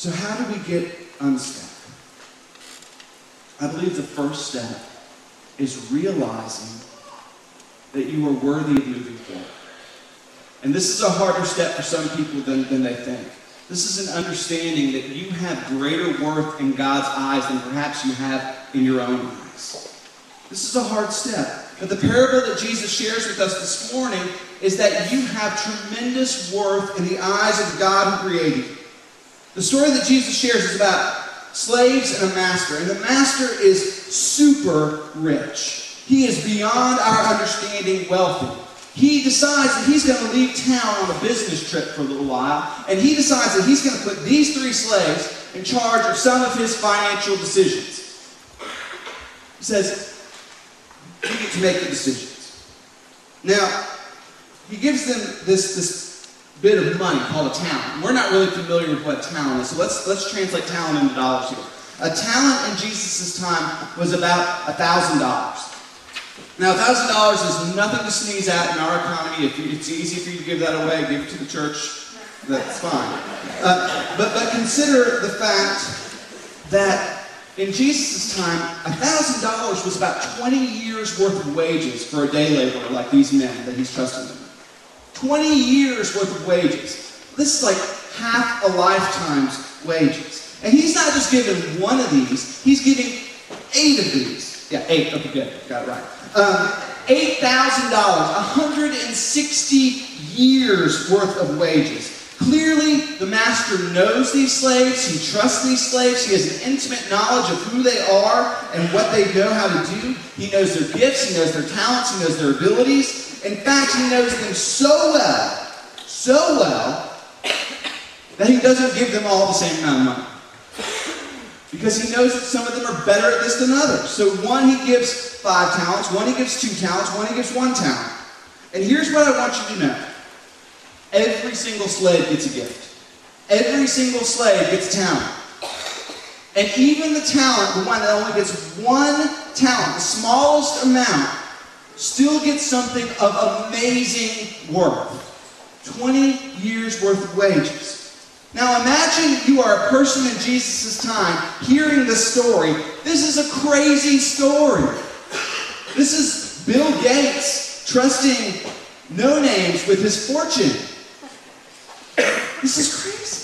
So how do we get unstuck? I believe the first step is realizing that you are worthy of moving forward. And this is a harder step for some people than they think. This is an understanding that you have greater worth in God's eyes than perhaps you have in your own eyes. This is a hard step. But the parable that Jesus shares with us this morning is that you have tremendous worth in the eyes of God who created you. The story that Jesus shares is about slaves and a master. And the master is super rich. He is beyond our understanding wealthy. He decides that he's going to leave town on a business trip for a little while. And he decides that he's going to put these 3 slaves in charge of some of his financial decisions. He says, you get to make the decisions. Now, he gives them this bit of money called a talent. We're not really familiar with what a talent is, so let's translate talent into dollars here. A talent in Jesus' time was about $1,000. Now, $1,000 is nothing to sneeze at in our economy. If it's easy for you to give that away, give it to the church. That's fine. But consider the fact that in Jesus' time, $1,000 was about 20 years worth of wages for a day laborer like these men that he's trusting them. 20 years worth of wages. This is like half a lifetime's wages. And he's not just giving one of these, he's giving 8 of these. Yeah, 8. Okay, good. Got it right. $8,000, 160 years worth of wages. Clearly, the master knows these slaves, he trusts these slaves, he has an intimate knowledge of who they are and what they know how to do. He knows their gifts, he knows their talents, he knows their abilities. In fact, he knows them so well, that he doesn't give them all the same amount of money. Because he knows that some of them are better at this than others. So one he gives 5 talents, one he gives 2 talents, one he gives 1 talent. And here's what I want you to know. Every single slave gets a gift. Every single slave gets a talent. And even the talent, the one that only gets 1 talent, the smallest amount, still gets something of amazing worth. 20 years worth of wages. Now imagine you are a person in Jesus' time hearing this story. This is a crazy story. This is Bill Gates trusting no-names with his fortune. This is crazy.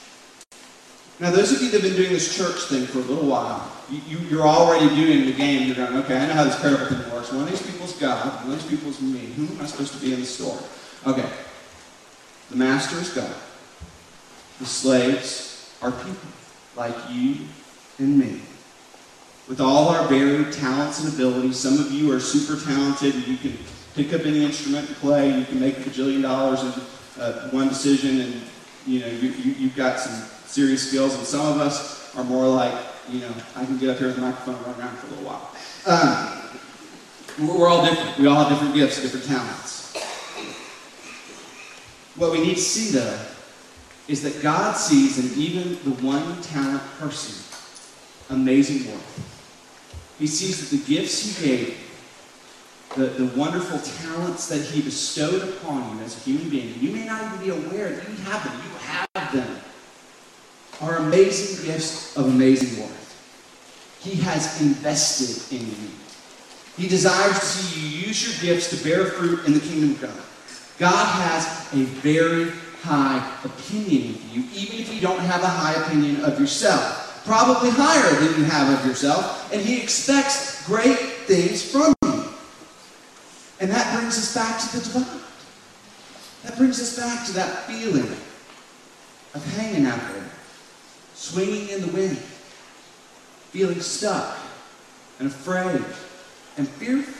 Now, those of you that have been doing this church thing for a little while, you're already doing the game. You're going, okay, I know how this parable thing works. One of these people is God, one of these people is me. Who am I supposed to be in the story? Okay. The master is God. The slaves are people like you and me. With all our varied talents and abilities, some of you are super talented. You can pick up any instrument and play. You can make $1 bajillion in one decision, and you've got some serious skills. And some of us are more like, I can get up here with a microphone and run around for a little while. We're all different. We all have different gifts, different talents. What we need to see, though, is that God sees in even the 1-talent person amazing worth. He sees that the gifts he gave, the wonderful talents that he bestowed upon you as a human being, you may not even be aware that you have them, are amazing gifts of amazing worth. He has invested in you. He desires to see you use your gifts to bear fruit in the kingdom of God. God has a very high opinion of you, even if you don't have a high opinion of yourself. Probably higher than you have of yourself, and he expects great things from you. And that brings us back to the divine. That brings us back to that feeling of hanging out there, swinging in the wind, feeling stuck and afraid and fearful.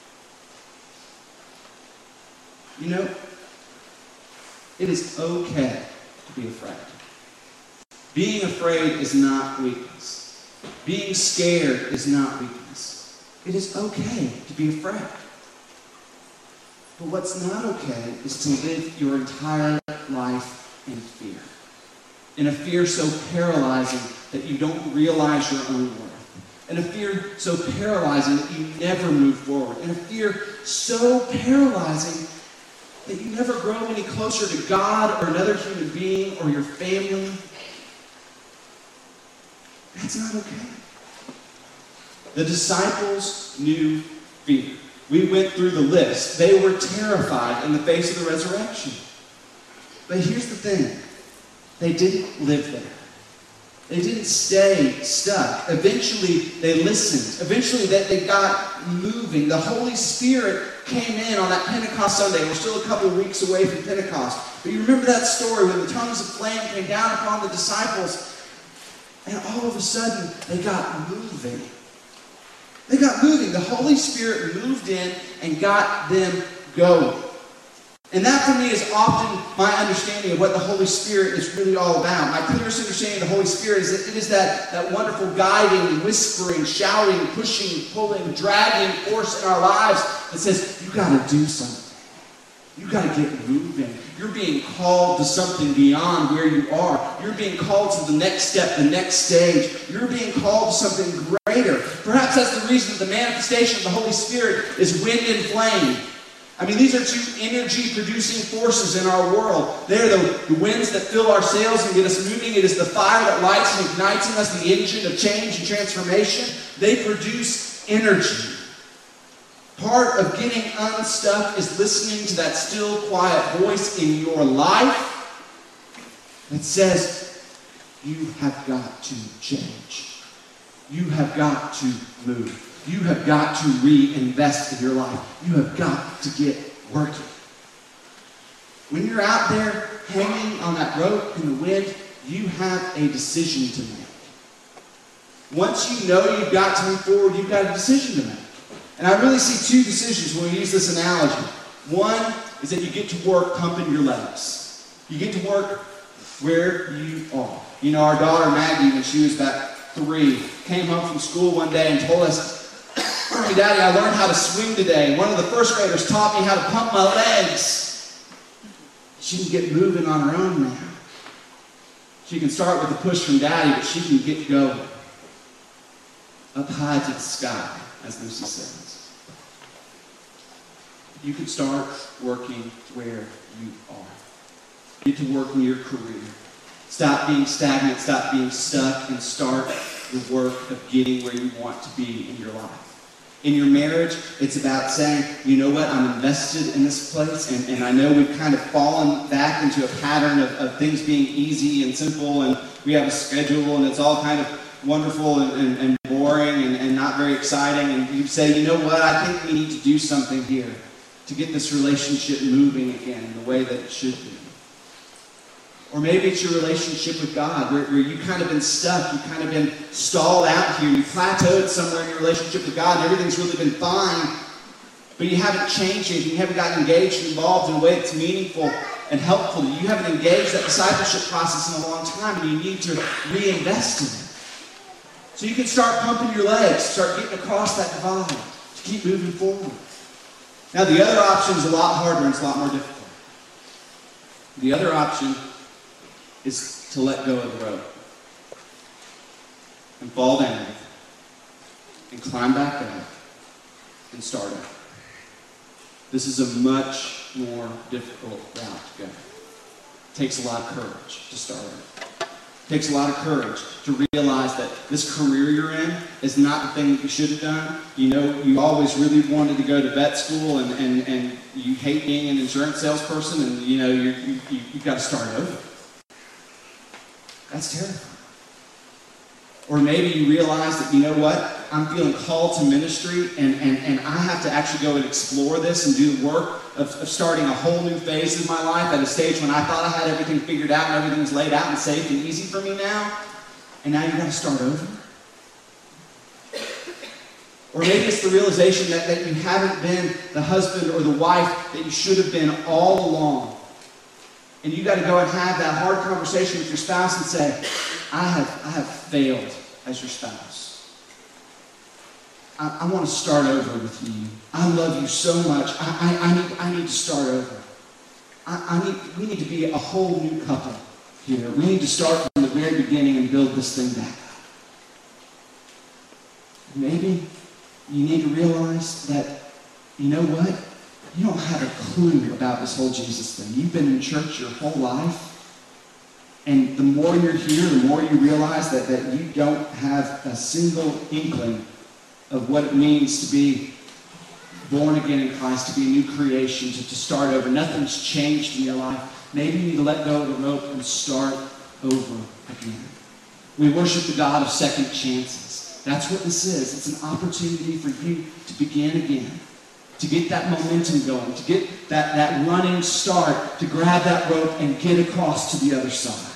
It is okay to be afraid. Being afraid is not weakness. Being scared is not weakness. It is okay to be afraid. But what's not okay is to live your entire life in fear. In a fear so paralyzing that you don't realize your own worth. In a fear so paralyzing that you never move forward. In a fear so paralyzing that you never grow any closer to God or another human being or your family. That's not okay. The disciples knew fear. We went through the list. They were terrified in the face of the resurrection. But here's the thing. They didn't live there. They didn't stay stuck. Eventually, they listened. Eventually, they got moving. The Holy Spirit came in on that Pentecost Sunday. We're still a couple of weeks away from Pentecost. But you remember that story when the tongues of flame came down upon the disciples, and all of a sudden, they got moving. They got moving. The Holy Spirit moved in and got them going. And that for me is often my understanding of what the Holy Spirit is really all about. My clearest understanding of the Holy Spirit is that it is that wonderful guiding, whispering, shouting, pushing, pulling, dragging force in our lives that says, you got to do something. You got to get moving. You're being called to something beyond where you are. You're being called to the next step, the next stage. You're being called to something greater. Perhaps that's the reason that the manifestation of the Holy Spirit is wind and flame. I mean, these are two energy-producing forces in our world. They're the winds that fill our sails and get us moving. It is the fire that lights and ignites in us the engine of change and transformation. They produce energy. Part of getting unstuck is listening to that still, quiet voice in your life that says, you have got to change. You have got to move. You have got to reinvest in your life. You have got to get working. When you're out there hanging on that rope in the wind, you have a decision to make. Once you know you've got to move forward, you've got a decision to make. And I really see two decisions when we use this analogy. One is that you get to work pumping your legs. You get to work where you are. You know, our daughter Maggie, when she was about 3, came home from school one day and told us, "Hey, Daddy, I learned how to swing today. One of the first graders taught me how to pump my legs." She can get moving on her own now. She can start with a push from Daddy, but she can get going. Up high to the sky, as Lucy says. You can start working where you are. Get to work in your career. Stop being stagnant, stop being stuck, and start the work of getting where you want to be in your life. In your marriage, it's about saying, you know what, I'm invested in this place, and I know we've kind of fallen back into a pattern of things being easy and simple, and we have a schedule, and it's all kind of wonderful and boring and not very exciting, and you say, you know what, I think we need to do something here to get this relationship moving again in the way that it should be. Or maybe it's your relationship with God, where you've kind of been stuck, you've kind of been stalled out here, you've plateaued somewhere in your relationship with God, and everything's really been fine, but you haven't changed it, you haven't gotten engaged and involved in a way that's meaningful and helpful to you. You haven't engaged that discipleship process in a long time, and you need to reinvest in it. So you can start pumping your legs, start getting across that divide, to keep moving forward. Now the other option is a lot harder and it's a lot more difficult. The other option is to let go of the rope and fall down and climb back up and start up. This is a much more difficult route to go. It takes a lot of courage to start up. It takes a lot of courage to realize that this career you're in is not the thing that you should have done. You know, you always really wanted to go to vet school and you hate being an insurance salesperson, and you know, you've got to start over. That's terrifying. Or maybe you realize that, you know what, I'm feeling called to ministry and I have to actually go and explore this and do the work of starting a whole new phase of my life at a stage when I thought I had everything figured out and everything was laid out and safe and easy for me now. And now you've got to start over. Or maybe it's the realization that you haven't been the husband or the wife that you should have been all along. And you got to go and have that hard conversation with your spouse and say, I have failed as your spouse. I want to start over with you. I love you so much. I need to start over. We need to be a whole new couple here. We need to start from the very beginning and build this thing back up. Maybe you need to realize that, you know what? You don't have a clue about this whole Jesus thing. You've been in church your whole life. And the more you're here, the more you realize that you don't have a single inkling of what it means to be born again in Christ, to be a new creation, to start over. Nothing's changed in your life. Maybe you need to let go of the rope and start over again. We worship the God of second chances. That's what this is. It's an opportunity for you to begin again, to get that momentum going, to get that running start, to grab that rope and get across to the other side.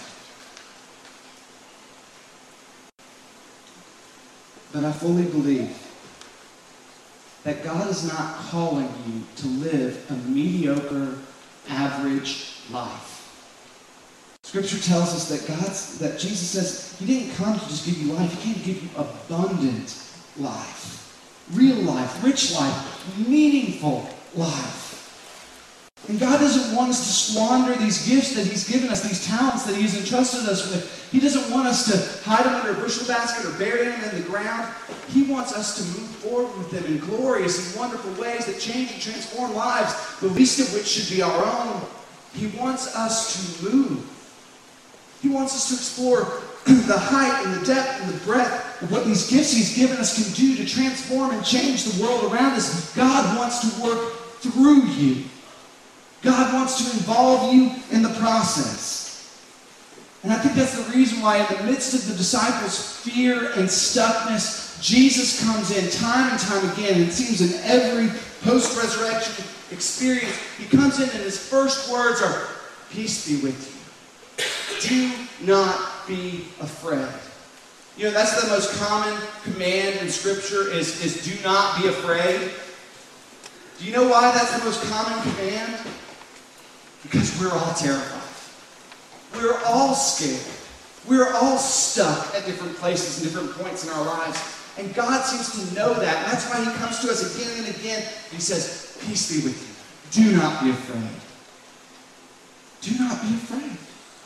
But I fully believe that God is not calling you to live a mediocre, average life. Scripture tells us that Jesus says He didn't come to just give you life. He came to give you abundant life, real life, rich life, meaningful life. And God doesn't want us to squander these gifts that He's given us, these talents that He's entrusted us with. He doesn't want us to hide them under a bushel basket or bury them in the ground. He wants us to move forward with them in glorious and wonderful ways that change and transform lives, the least of which should be our own. He wants us to move. He wants us to explore the height and the depth and the breadth of what these gifts He's given us can do to transform and change the world around us. God wants to work through you. God wants to involve you in the process. And I think that's the reason why in the midst of the disciples' fear and stuckness, Jesus comes in time and time again. It seems in every post-resurrection experience, He comes in and His first words are, "Peace be with you. Do not be afraid." You know, that's the most common command in Scripture is do not be afraid. Do you know why that's the most common command? Because we're all terrified. We're all scared. We're all stuck at different places and different points in our lives. And God seems to know that. And that's why He comes to us again and again. And He says, "Peace be with you. Do not be afraid." Do not be afraid.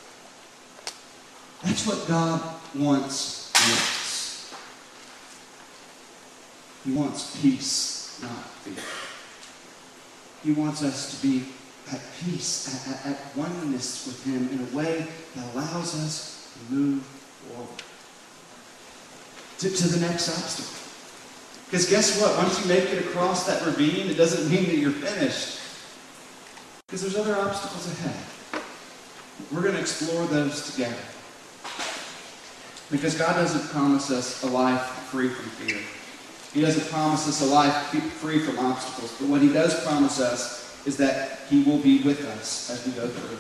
That's what God wants for us. He wants peace, not fear. He wants us to be at peace, at oneness with Him in a way that allows us to move forward to the next obstacle. Because guess what? Once you make it across that ravine, it doesn't mean that you're finished. Because there's other obstacles ahead. We're going to explore those together. Because God doesn't promise us a life free from fear. He doesn't promise us a life free from obstacles. But what He does promise us is that He will be with us as we go through.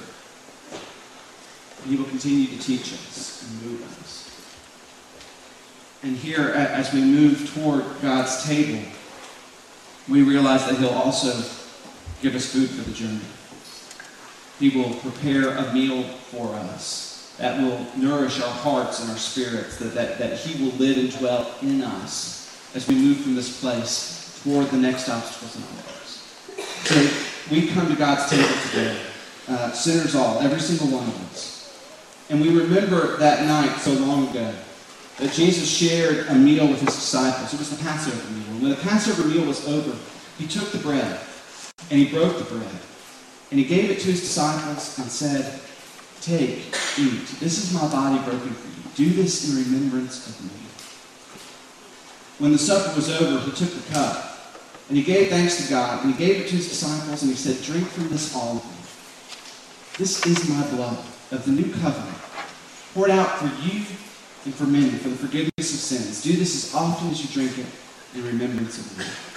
He will continue to teach us and move us. And here, as we move toward God's table, we realize that He'll also give us food for the journey. He will prepare a meal for us that will nourish our hearts and our spirits, that He will live and dwell in us as we move from this place toward the next obstacles in our lives. So we come to God's table today, sinners all, every single one of us. And we remember that night so long ago that Jesus shared a meal with His disciples. It was the Passover meal. And when the Passover meal was over, He took the bread and He broke the bread. And He gave it to His disciples and said, "Take, eat. This is my body broken for you. Do this in remembrance of me." When the supper was over, He took the cup. And He gave thanks to God, and He gave it to His disciples, and He said, "Drink from this, all of you. This is my blood of the new covenant, poured out for you and for many, for the forgiveness of sins. Do this as often as you drink it in remembrance of me."